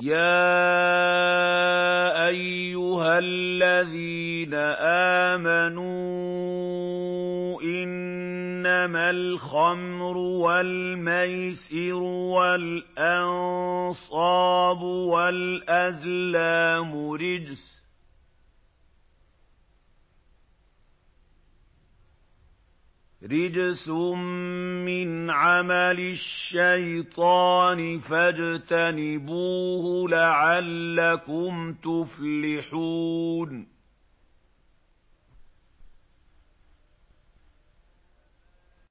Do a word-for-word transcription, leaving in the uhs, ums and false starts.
يَا أَيُّهَا الَّذِينَ آمَنُوا إِنَّمَا الْخَمْرُ وَالْمَيْسِرُ وَالْأَنصَابُ وَالْأَزْلَامُ رِجْسٌ مِّنْ عَمَلِ الشَّيْطَانِ فَاجْتَنِبُوهُ لَعَلَّكُمْ تُفْلِحُونَ